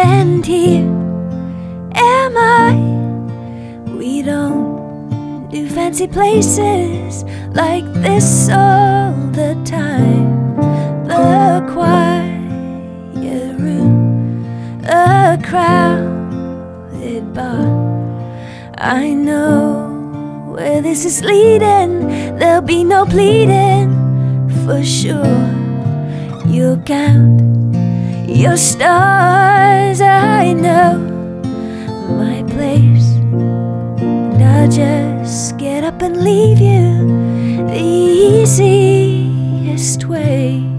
and here am I. We don't do fancy places like this all the time. The quiet room, a crowded bar. I know where this is leading. There'll be no pleading for sure. You'll count your stars. I know my place, and I'll just get up and leave you the easiest way.